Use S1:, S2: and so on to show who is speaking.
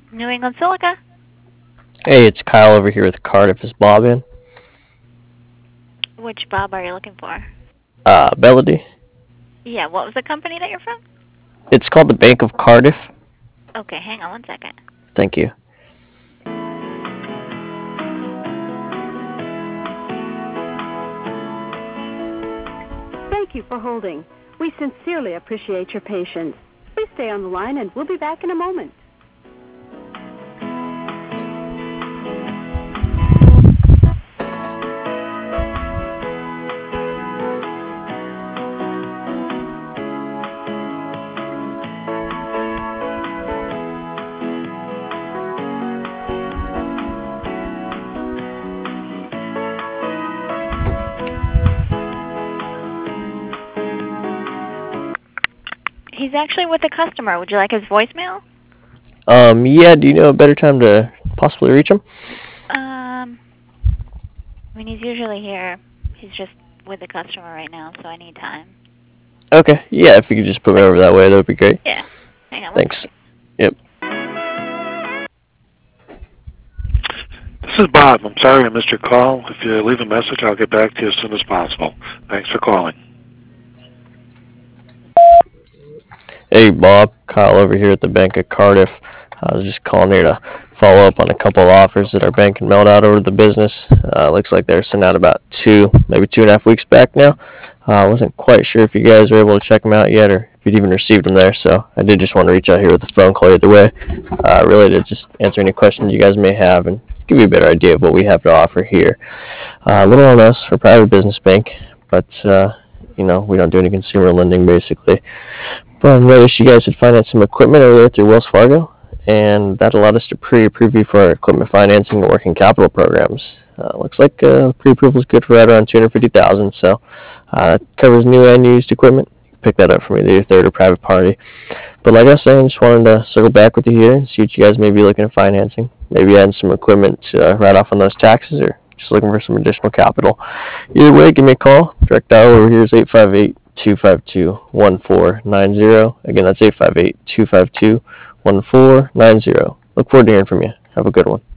S1: New England Silica?
S2: Hey, it's Kyle over here with Cardiff. Is Bob in?
S1: Which Bob are you looking for?
S2: Melody.
S1: Yeah, what was the company that you're from?
S2: It's called the Bank of Cardiff.
S1: Okay, hang on one second.
S2: Thank you.
S3: Thank you for holding. We sincerely appreciate your patience. Please stay on the line and we'll be back in a moment.
S1: He's actually with a customer. Would you like his voicemail?
S2: Yeah, do you know a better time to possibly reach him?
S1: I mean, he's usually here. He's just with a customer right now, so I need time.
S2: Okay, yeah, if you could just put me over that way, that would be great.
S1: Yeah. Hang on one
S2: Thanks.
S1: second.
S2: Yep.
S4: This is Bob. I'm sorry I missed your call. If you leave a message, I'll get back to you as soon as possible. Thanks for calling.
S2: Hey, Bob. Kyle over here at the Bank of Cardiff. I was just calling here to follow up on a couple of offers that our bank had mailed out over the business. Looks like they were sent out about maybe 2.5 weeks back now. I wasn't quite sure if you guys were able to check them out yet or if you'd even received them there, so I did just want to reach out here with a phone call either way, really to just answer any questions you guys may have and give you a better idea of what we have to offer here. A little on us for private business bank, but we don't do any consumer lending basically. But I noticed you guys had financed some equipment over there through Wells Fargo, and that allowed us to pre-approve you for our equipment financing and working capital programs. Looks like pre-approval is good for right around $250,000, so that covers new and used equipment. You can pick that up from either your third or private party. But like I was saying, just wanted to circle back with you here and see what you guys may be looking at financing. Maybe adding some equipment to write off on those taxes, or just looking for some additional capital. Either way, give me a call. Direct dial over here is 858-252-1490. Again, that's 858-252-1490. Look forward to hearing from you. Have a good one.